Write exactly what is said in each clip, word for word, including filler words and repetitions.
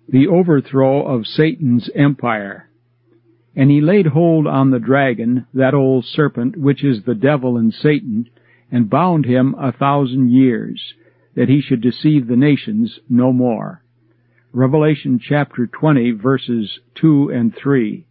The overthrow of Satan's empire. And he laid hold on the dragon, that old serpent, which is the devil and Satan, and bound him a thousand years, that he should deceive the nations no more. Revelation chapter twenty, verses two and three.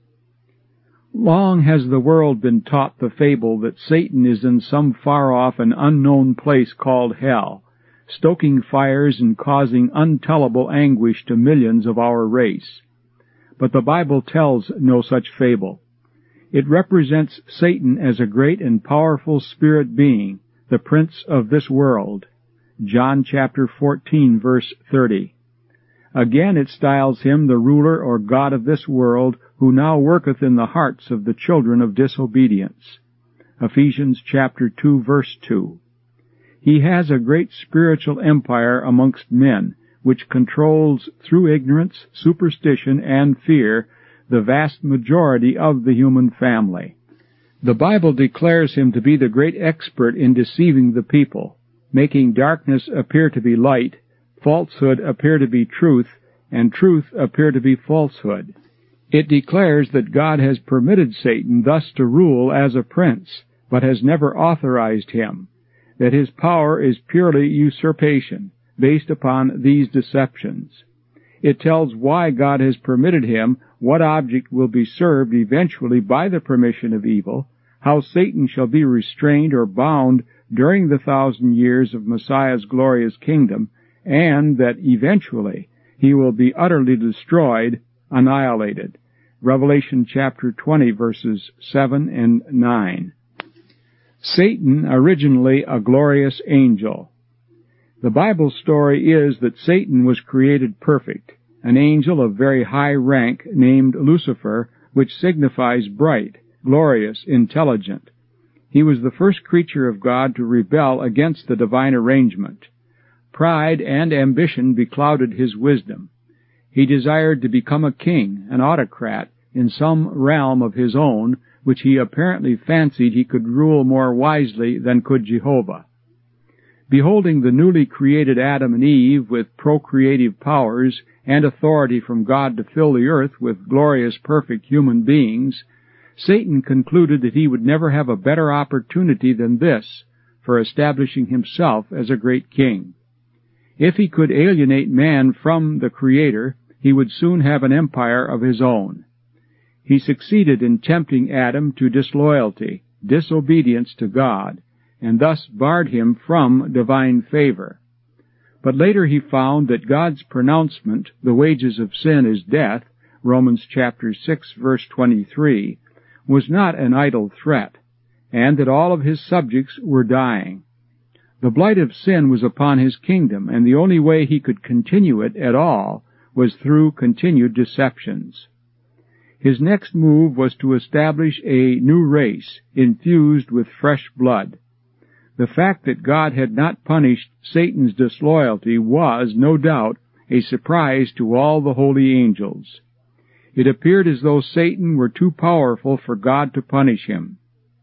Long has the world been taught the fable that Satan is in some far-off and unknown place called hell, stoking fires and causing untellable anguish to millions of our race. But the Bible tells no such fable. It represents Satan as a great and powerful spirit being, the prince of this world. John chapter fourteen, verse thirty. Again it styles him the ruler or god of this world, who now worketh in the hearts of the children of disobedience. Ephesians chapter two, verse two. He has a great spiritual empire amongst men, which controls, through ignorance, superstition, and fear, the vast majority of the human family. The Bible declares him to be the great expert in deceiving the people, making darkness appear to be light, falsehood appear to be truth, and truth appear to be falsehood. It declares that God has permitted Satan thus to rule as a prince, but has never authorized him, that his power is purely usurpation, based upon these deceptions. It tells why God has permitted him, what object will be served eventually by the permission of evil, how Satan shall be restrained or bound during the thousand years of Messiah's glorious kingdom, and that eventually he will be utterly destroyed, annihilated. Revelation chapter twenty, verses seven and nine. Satan, originally a glorious angel. The Bible story is that Satan was created perfect, an angel of very high rank named Lucifer, which signifies bright, glorious, intelligent. He was the first creature of God to rebel against the divine arrangement. Pride and ambition beclouded his wisdom. He desired to become a king, an autocrat, in some realm of his own, which he apparently fancied he could rule more wisely than could Jehovah. Beholding the newly created Adam and Eve with procreative powers and authority from God to fill the earth with glorious, perfect human beings, Satan concluded that he would never have a better opportunity than this for establishing himself as a great king. If he could alienate man from the Creator, he would soon have an empire of his own. He succeeded in tempting Adam to disloyalty, disobedience to God, and thus barred him from divine favor. But later he found that God's pronouncement, the wages of sin is death, Romans chapter six, verse twenty-three, was not an idle threat, and that all of his subjects were dying. The blight of sin was upon his kingdom, and the only way he could continue it at all was through continued deceptions. His next move was to establish a new race, infused with fresh blood. The fact that God had not punished Satan's disloyalty was, no doubt, a surprise to all the holy angels. It appeared as though Satan were too powerful for God to punish him.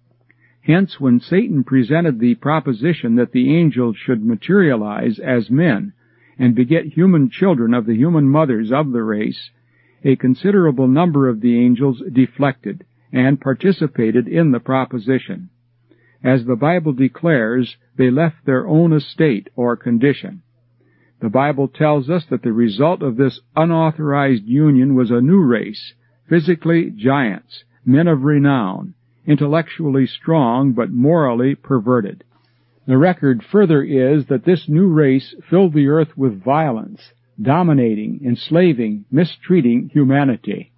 Hence, when Satan presented the proposition that the angels should materialize as men and beget human children of the human mothers of the race, a considerable number of the angels deflected and participated in the proposition. As the Bible declares, they left their own estate or condition. The Bible tells us that the result of this unauthorized union was a new race, physically giants, men of renown, intellectually strong but morally perverted. The record further is that this new race filled the earth with violence, dominating, enslaving, mistreating humanity.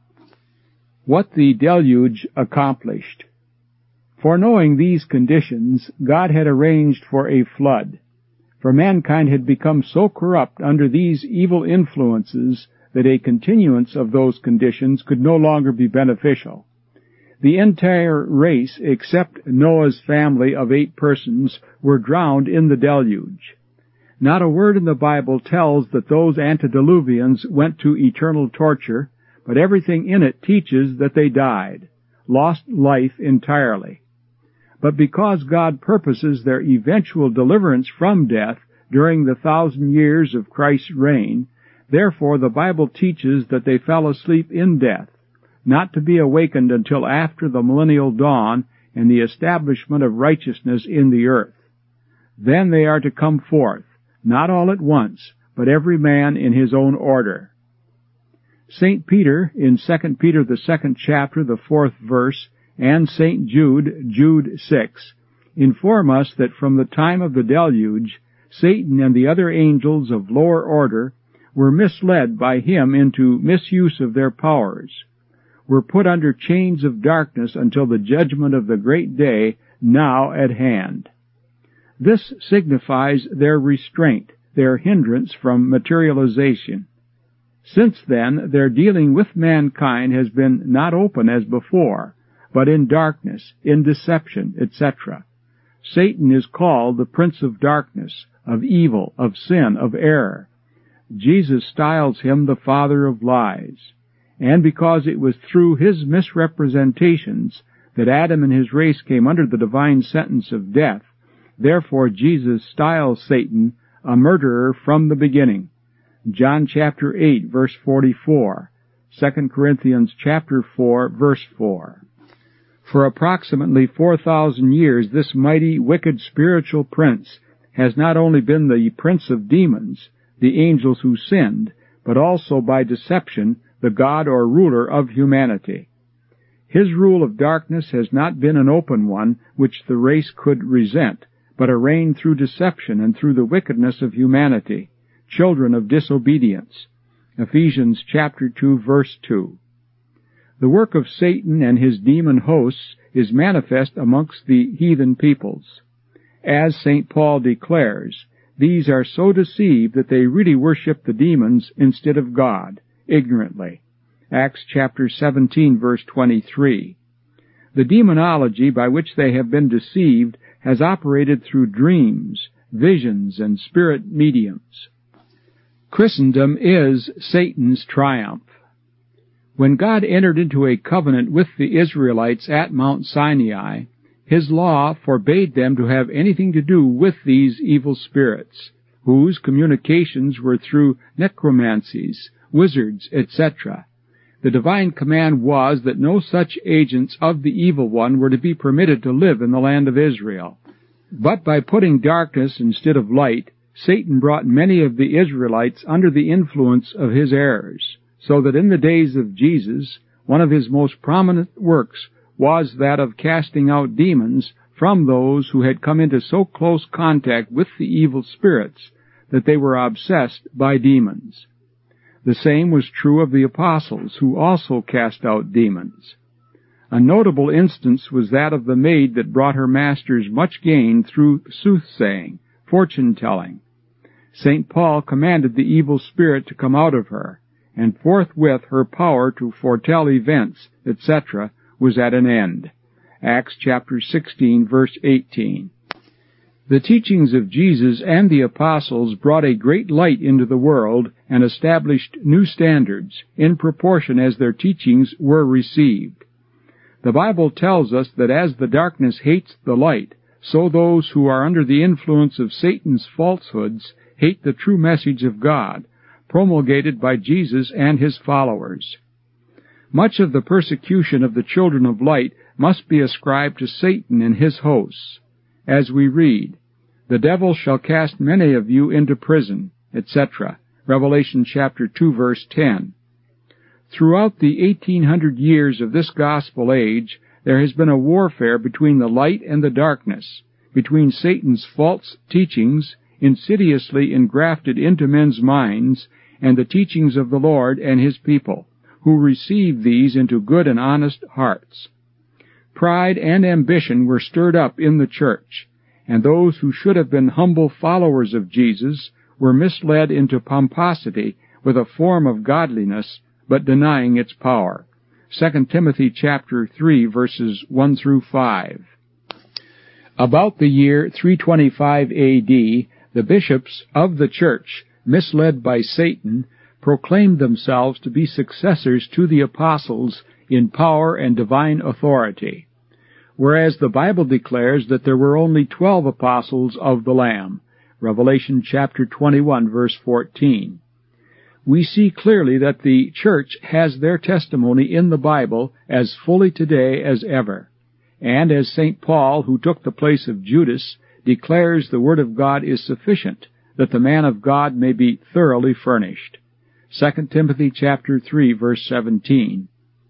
What the deluge accomplished. Foreknowing these conditions, God had arranged for a flood, for mankind had become so corrupt under these evil influences that a continuance of those conditions could no longer be beneficial. The entire race, except Noah's family of eight persons, were drowned in the deluge. Not a word in the Bible tells that those antediluvians went to eternal torture, but everything in it teaches that they died, lost life entirely. But because God purposes their eventual deliverance from death during the thousand years of Christ's reign, Therefore the Bible teaches that they fell asleep in death, not to be awakened until after the millennial dawn and the establishment of righteousness in the earth. Then they are to come forth, not all at once, but every man in his own order. Saint Peter, in Second Peter the second chapter, the fourth verse, and Saint Jude, Jude six, inform us that from the time of the deluge, Satan and the other angels of lower order were misled by him into misuse of their powers, were put under chains of darkness until the judgment of the great day now at hand. This signifies their restraint, their hindrance from materialization. Since then, their dealing with mankind has been not open as before, but in darkness, in deception, et cetera. Satan is called the prince of darkness, of evil, of sin, of error. Jesus styles him the father of lies. And because it was through his misrepresentations that Adam and his race came under the divine sentence of death, therefore Jesus styles Satan a murderer from the beginning. John chapter eight, verse forty-four, Second Corinthians chapter four, verse four. For approximately four thousand years, this mighty, wicked spiritual prince has not only been the prince of demons, the angels who sinned, but also by deception, the god or ruler of humanity. His rule of darkness has not been an open one which the race could resent, but a reign through deception and through the wickedness of humanity, children of disobedience. Ephesians chapter two, verse two. The work of Satan and his demon hosts is manifest amongst the heathen peoples. As Saint Paul declares, these are so deceived that they really worship the demons instead of God, ignorantly. Acts chapter seventeen, verse twenty-three. The demonology by which they have been deceived has operated through dreams, visions, and spirit mediums. Christendom is Satan's triumph. When God entered into a covenant with the Israelites at Mount Sinai, his law forbade them to have anything to do with these evil spirits, whose communications were through necromancies, wizards, et cetera. The divine command was that no such agents of the evil one were to be permitted to live in the land of Israel. But by putting darkness instead of light, Satan brought many of the Israelites under the influence of his errors, so that in the days of Jesus, one of his most prominent works was that of casting out demons from those who had come into so close contact with the evil spirits that they were obsessed by demons. The same was true of the apostles, who also cast out demons. A notable instance was that of the maid that brought her masters much gain through soothsaying, fortune-telling. Saint Paul commanded the evil spirit to come out of her, and forthwith her power to foretell events, et cetera, was at an end. Acts chapter sixteen, verse eighteen. The teachings of Jesus and the apostles brought a great light into the world and established new standards in proportion as their teachings were received. The Bible tells us that as the darkness hates the light, so those who are under the influence of Satan's falsehoods hate the true message of God, promulgated by Jesus and his followers. Much of the persecution of the children of light must be ascribed to Satan and his hosts. As we read, "The devil shall cast many of you into prison," et cetera. Revelation chapter two, verse ten. Throughout the eighteen hundred years of this gospel age, there has been a warfare between the light and the darkness, between Satan's false teachings, insidiously engrafted into men's minds, and the teachings of the Lord and his people, who receive these into good and honest hearts. Pride and ambition were stirred up in the church, and those who should have been humble followers of Jesus were misled into pomposity with a form of godliness, but denying its power. Second Timothy chapter three, verses one through five. About the year three twenty-five A D, the bishops of the church, misled by Satan, proclaimed themselves to be successors to the apostles in power and divine authority, whereas the Bible declares that there were only twelve apostles of the Lamb. Revelation chapter twenty-one, verse fourteen. we see clearly that the Church has their testimony in the Bible as fully today as ever. And as Saint Paul, who took the place of Judas, declares the Word of God is sufficient, that the man of God may be thoroughly furnished. Second Timothy chapter three, verse seventeen.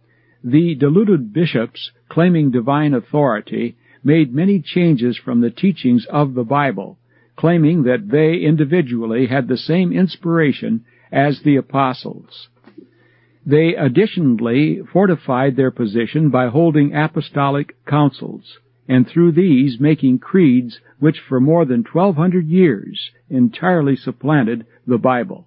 The deluded bishops, claiming divine authority, made many changes from the teachings of the Bible, claiming that they individually had the same inspiration as the apostles. They additionally fortified their position by holding apostolic councils, and through these making creeds which for more than twelve hundred years entirely supplanted the Bible.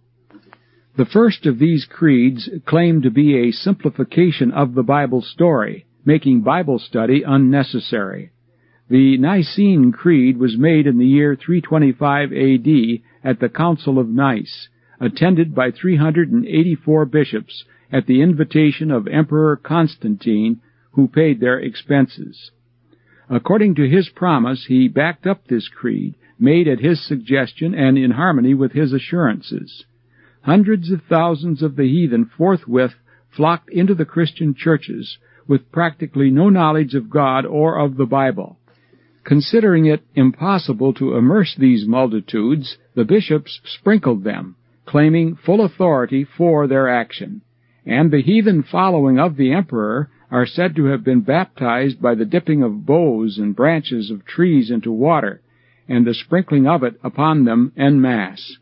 The first of these creeds claimed to be a simplification of the Bible story, making Bible study unnecessary. The Nicene Creed was made in the year three twenty-five A D at the Council of Nice, attended by three hundred eighty-four bishops at the invitation of Emperor Constantine, who paid their expenses. According to his promise, he backed up this creed, made at his suggestion and in harmony with his assurances. Hundreds of thousands of the heathen forthwith flocked into the Christian churches with practically no knowledge of God or of the Bible. Considering it impossible to immerse these multitudes, the bishops sprinkled them, claiming full authority for their action. And the heathen following of the emperor are said to have been baptized by the dipping of boughs and branches of trees into water, and the sprinkling of it upon them en masse.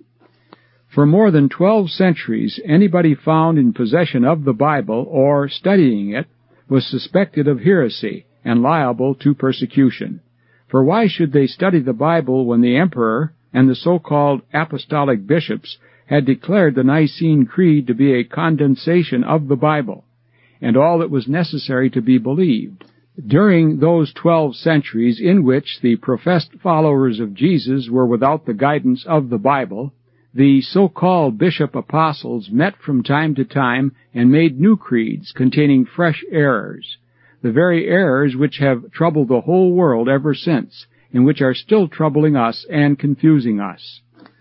For more than twelve centuries, anybody found in possession of the Bible or studying it was suspected of heresy and liable to persecution. For why should they study the Bible when the emperor and the so-called apostolic bishops had declared the Nicene Creed to be a condensation of the Bible, and all that was necessary to be believed? During those twelve centuries in which the professed followers of Jesus were without the guidance of the Bible, the so-called bishop apostles met from time to time and made new creeds containing fresh errors, the very errors which have troubled the whole world ever since, and which are still troubling us and confusing us.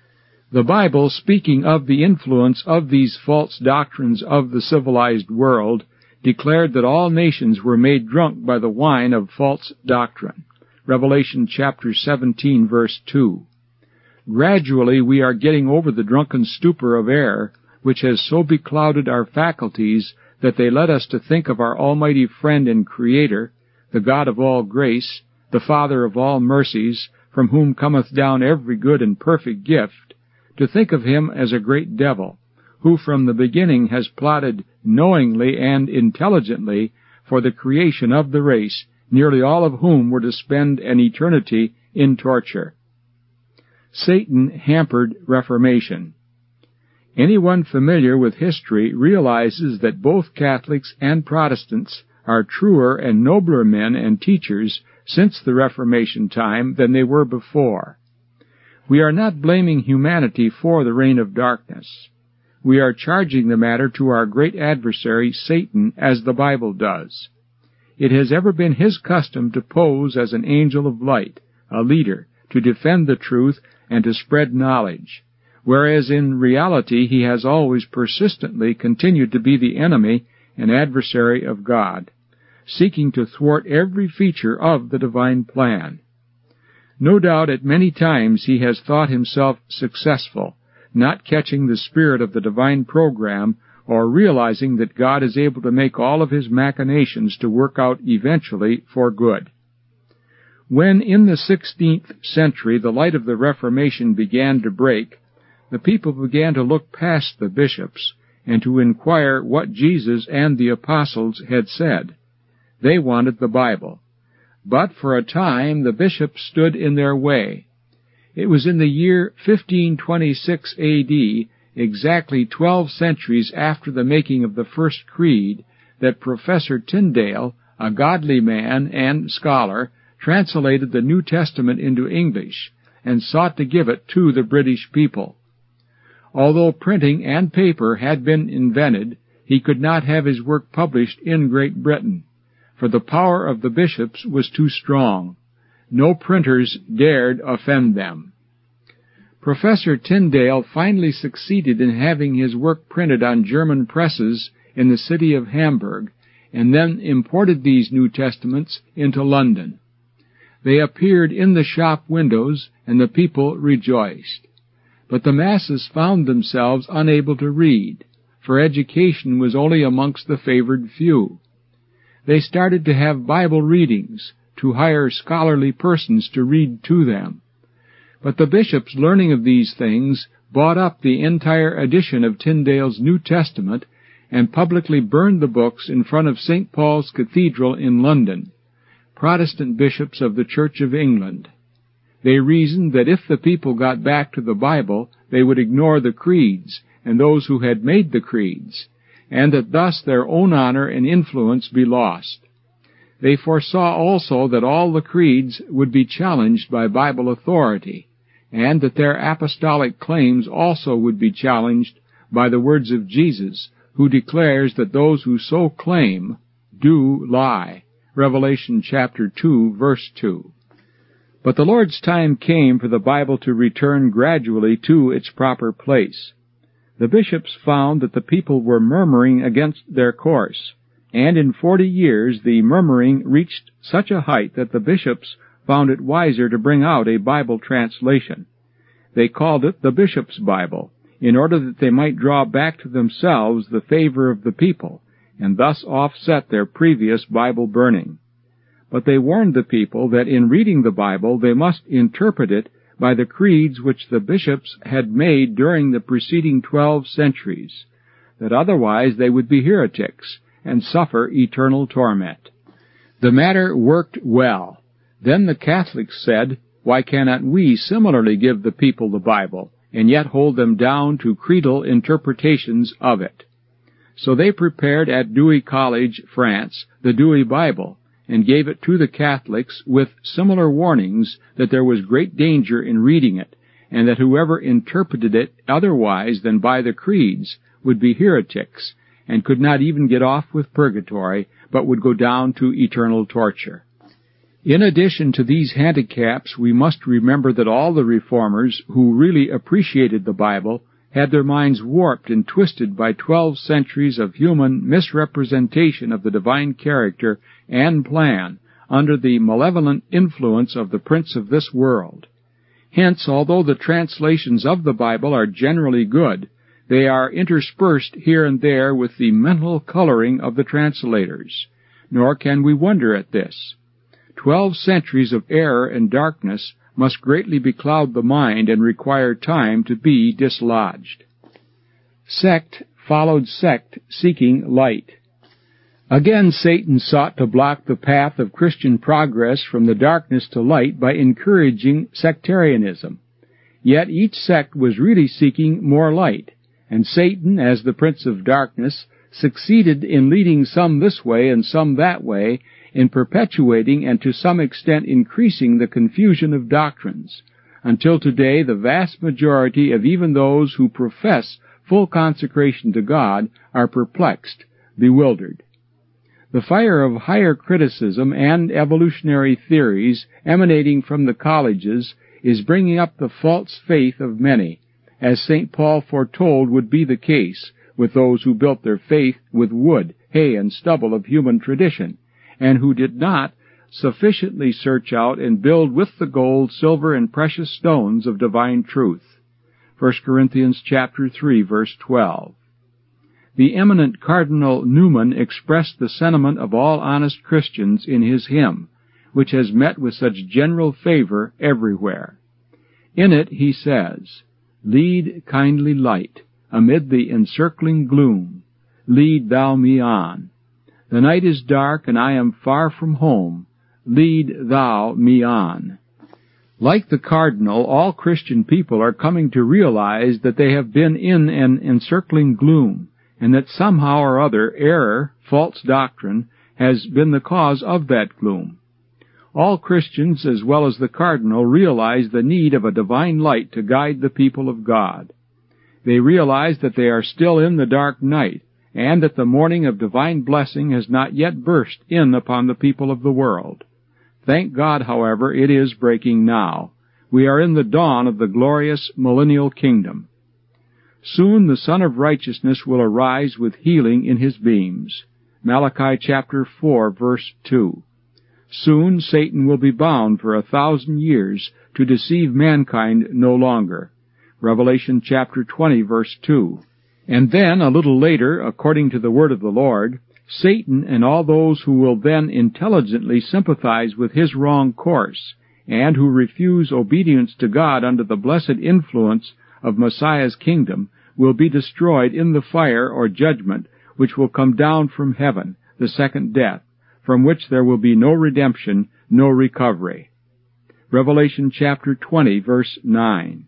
The Bible, speaking of the influence of these false doctrines of the civilized world, declared that all nations were made drunk by the wine of false doctrine. Revelation chapter seventeen, verse two. Gradually we are getting over the drunken stupor of error, which has so beclouded our faculties that they led us to think of our almighty friend and Creator, the God of all grace, the Father of all mercies, from whom cometh down every good and perfect gift, to think of him as a great devil, who from the beginning has plotted knowingly and intelligently for the creation of the race, nearly all of whom were to spend an eternity in torture. Satan hampered Reformation. Anyone familiar with history realizes that both Catholics and Protestants are truer and nobler men and teachers since the Reformation time than they were before. We are not blaming humanity for the reign of darkness. We are charging the matter to our great adversary, Satan, as the Bible does. It has ever been his custom to pose as an angel of light, a leader, to defend the truth and to spread knowledge, whereas in reality he has always persistently continued to be the enemy and adversary of God, seeking to thwart every feature of the divine plan. No doubt at many times he has thought himself successful, not catching the spirit of the divine program or realizing that God is able to make all of his machinations to work out eventually for good. When in the sixteenth century the light of the Reformation began to break, the people began to look past the bishops and to inquire what Jesus and the apostles had said. They wanted the Bible. But for a time the bishops stood in their way. It was in the year fifteen twenty-six A D, exactly twelve centuries after the making of the first creed, that Professor Tyndale, a godly man and scholar, translated the New Testament into English and sought to give it to the British people. Although printing and paper had been invented, he could not have his work published in Great Britain, for the power of the bishops was too strong. No printers dared offend them. Professor Tyndale finally succeeded in having his work printed on German presses in the city of Hamburg, and then imported these New Testaments into London. They appeared in the shop windows, and the people rejoiced. But the masses found themselves unable to read, for education was only amongst the favored few. They started to have Bible readings, to hire scholarly persons to read to them. But the bishops, learning of these things, bought up the entire edition of Tyndale's New Testament and publicly burned the books in front of Saint Paul's Cathedral in London, Protestant bishops of the Church of England. They reasoned that if the people got back to the Bible, they would ignore the creeds and those who had made the creeds, and that thus their own honor and influence be lost. They foresaw also that all the creeds would be challenged by Bible authority, and that their apostolic claims also would be challenged by the words of Jesus, who declares that those who so claim do lie. Revelation chapter two, verse two. But the Lord's time came for the Bible to return gradually to its proper place. The bishops found that the people were murmuring against their course, and in forty years the murmuring reached such a height that the bishops found it wiser to bring out a Bible translation. They called it the Bishop's Bible, in order that they might draw back to themselves the favor of the people, and thus offset their previous Bible burning. But they warned the people that in reading the Bible they must interpret it by the creeds which the bishops had made during the preceding twelve centuries, that otherwise they would be heretics and suffer eternal torment. The matter worked well. Then the Catholics said, "Why cannot we similarly give the people the Bible, and yet hold them down to creedal interpretations of it?" So they prepared at Douay College, France, the Douay Bible, and gave it to the Catholics with similar warnings that there was great danger in reading it, and that whoever interpreted it otherwise than by the creeds would be heretics, and could not even get off with purgatory, but would go down to eternal torture. In addition to these handicaps, we must remember that all the reformers who really appreciated the Bible had their minds warped and twisted by twelve centuries of human misrepresentation of the divine character and plan under the malevolent influence of the prince of this world. Hence, although the translations of the Bible are generally good, they are interspersed here and there with the mental coloring of the translators. Nor can we wonder at this. Twelve centuries of error and darkness must greatly becloud the mind and require time to be dislodged. Sect followed sect seeking light. Again Satan sought to block the path of Christian progress from the darkness to light by encouraging sectarianism. Yet each sect was really seeking more light, and Satan, as the prince of darkness, succeeded in leading some this way and some that way, in perpetuating and to some extent increasing the confusion of doctrines, until today the vast majority of even those who profess full consecration to God are perplexed, bewildered. The fire of higher criticism and evolutionary theories emanating from the colleges is bringing up the false faith of many, as Saint Paul foretold would be the case with those who built their faith with wood, hay, and stubble of human tradition, and who did not sufficiently search out and build with the gold, silver, and precious stones of divine truth. First Corinthians chapter three, verse twelve. The eminent Cardinal Newman expressed the sentiment of all honest Christians in his hymn, which has met with such general favor everywhere. In it he says, "Lead, kindly light, amid the encircling gloom, lead thou me on. The night is dark, and I am far from home. Lead thou me on." Like the Cardinal, all Christian people are coming to realize that they have been in an encircling gloom, and that somehow or other error, false doctrine, has been the cause of that gloom. All Christians, as well as the Cardinal, realize the need of a divine light to guide the people of God. They realize that they are still in the dark night, and that the morning of divine blessing has not yet burst in upon the people of the world. Thank God, however, it is breaking now. We are in the dawn of the glorious millennial kingdom. Soon the Son of Righteousness will arise with healing in his beams. Malachi chapter four, verse two. Soon Satan will be bound for a thousand years to deceive mankind no longer. Revelation chapter twenty, verse two. And then, a little later, according to the word of the Lord, Satan and all those who will then intelligently sympathize with his wrong course, and who refuse obedience to God under the blessed influence of Messiah's kingdom, will be destroyed in the fire or judgment which will come down from heaven, the second death, from which there will be no redemption, no recovery. Revelation chapter twenty, verse nine.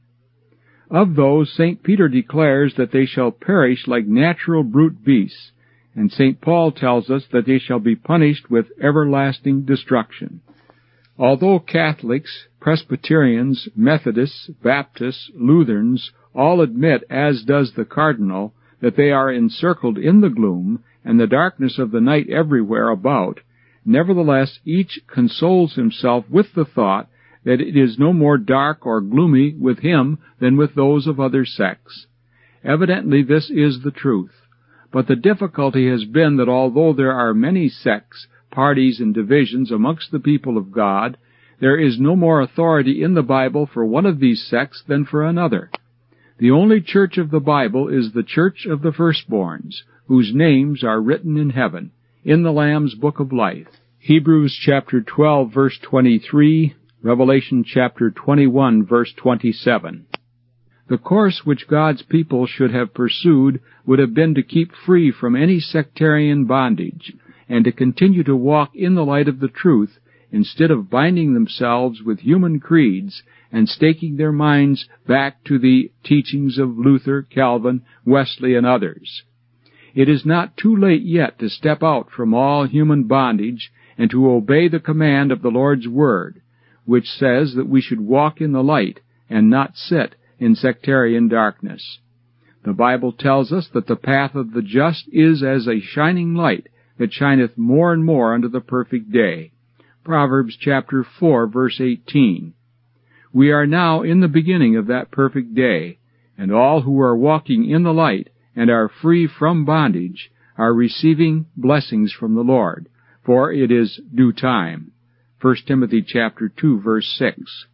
Of those, Saint Peter declares that they shall perish like natural brute beasts, and Saint Paul tells us that they shall be punished with everlasting destruction. Although Catholics, Presbyterians, Methodists, Baptists, Lutherans all admit, as does the Cardinal, that they are encircled in the gloom and the darkness of the night everywhere about, nevertheless each consoles himself with the thought that it is no more dark or gloomy with him than with those of other sects. Evidently this is the truth. But the difficulty has been that although there are many sects, parties, and divisions amongst the people of God, there is no more authority in the Bible for one of these sects than for another. The only church of the Bible is the church of the firstborns, whose names are written in heaven, in the Lamb's book of life. Hebrews chapter twelve, verse twenty-three, Revelation chapter twenty-one, verse twenty-seven. The course which God's people should have pursued would have been to keep free from any sectarian bondage, and to continue to walk in the light of the truth, instead of binding themselves with human creeds and staking their minds back to the teachings of Luther, Calvin, Wesley, and others. It is not too late yet to step out from all human bondage and to obey the command of the Lord's Word, which says that we should walk in the light and not sit in sectarian darkness. The Bible tells us that the path of the just is as a shining light that shineth more and more unto the perfect day. Proverbs chapter four, verse eighteen. We are now in the beginning of that perfect day, and all who are walking in the light and are free from bondage are receiving blessings from the Lord, for it is due time. First Timothy chapter two, verse six.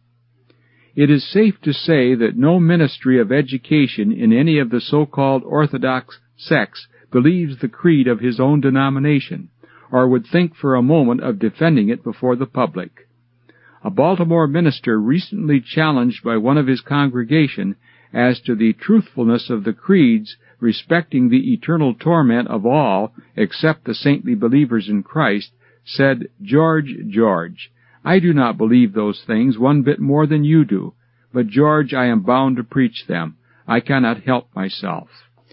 It is safe to say that no ministry of education in any of the so-called orthodox sects believes the creed of his own denomination, or would think for a moment of defending it before the public. A Baltimore minister recently challenged by one of his congregation as to the truthfulness of the creeds respecting the eternal torment of all except the saintly believers in Christ, said, "George, George, I do not believe those things one bit more than you do, but George, I am bound to preach them. I cannot help myself."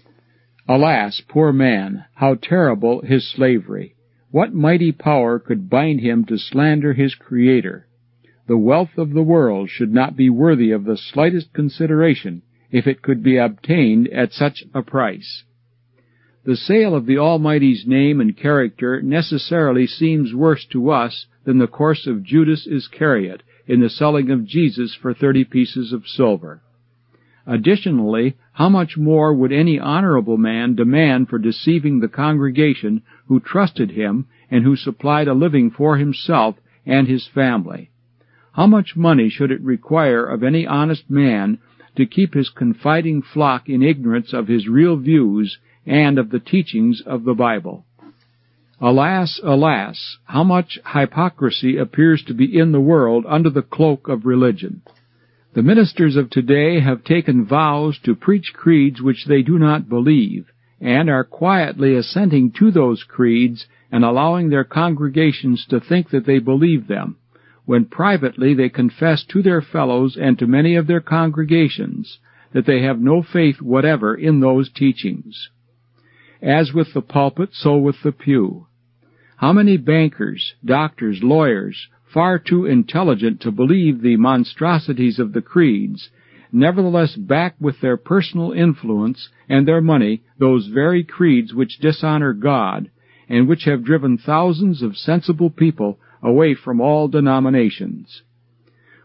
Alas, poor man, how terrible his slavery! What mighty power could bind him to slander his Creator? The wealth of the world should not be worthy of the slightest consideration if it could be obtained at such a price. The sale of the Almighty's name and character necessarily seems worse to us than the course of Judas Iscariot in the selling of Jesus for thirty pieces of silver. Additionally, how much more would any honorable man demand for deceiving the congregation who trusted him and who supplied a living for himself and his family? How much money should it require of any honest man to keep his confiding flock in ignorance of his real views and of the teachings of the Bible? Alas, alas, how much hypocrisy appears to be in the world under the cloak of religion. The ministers of today have taken vows to preach creeds which they do not believe, and are quietly assenting to those creeds and allowing their congregations to think that they believe them, when privately they confess to their fellows and to many of their congregations that they have no faith whatever in those teachings. As with the pulpit, so with the pew. How many bankers, doctors, lawyers, far too intelligent to believe the monstrosities of the creeds, nevertheless back with their personal influence and their money those very creeds which dishonor God, and which have driven thousands of sensible people away from all denominations.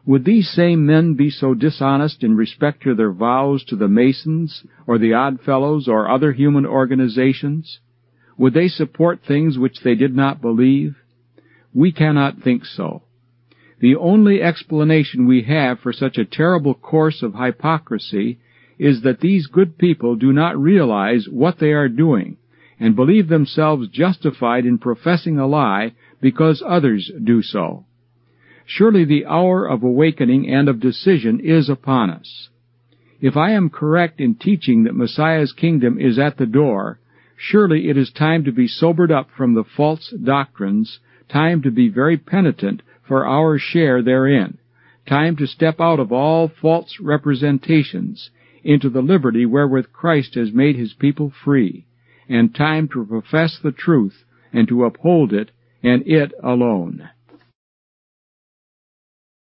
Would these same men be so dishonest in respect to their vows to the Masons or the Oddfellows or other human organizations? Would they support things which they did not believe? We cannot think so. The only explanation we have for such a terrible course of hypocrisy is that these good people do not realize what they are doing, and believe themselves justified in professing a lie because others do so. Surely the hour of awakening and of decision is upon us. If I am correct in teaching that Messiah's kingdom is at the door, surely it is time to be sobered up from the false doctrines, time to be very penitent for our share therein, time to step out of all false representations into the liberty wherewith Christ has made his people free, and time to profess the truth and to uphold it, and it alone.